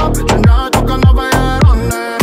Причиняя только новые раны.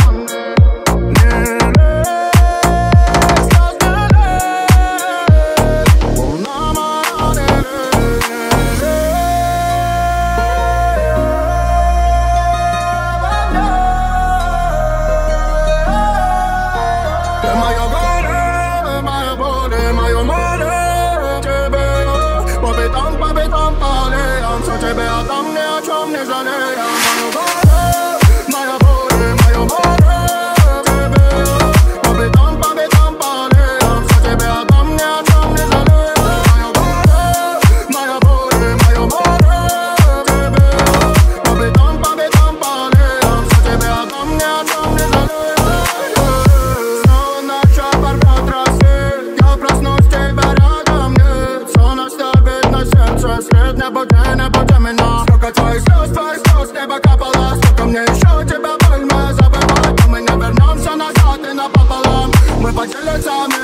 Тебе я там ни о чем не жалею. Моя воля, моя воля. Тебе по бетам полеям. За тебя я там ни о чем не жалею. Моя воля, моя воля. Тебе по бетам полеям. За тебя я там ни о чем не жалею. Снова ночь порвет рассвет. Я проснусь, тебя рядом нет. Сон оставит на сердце след. Не будь меня. Сколько твоих слез небо капало. Сколько мне еще тебя больно забывать. Но мы не вернемся назад и напополам. Мы поделимся.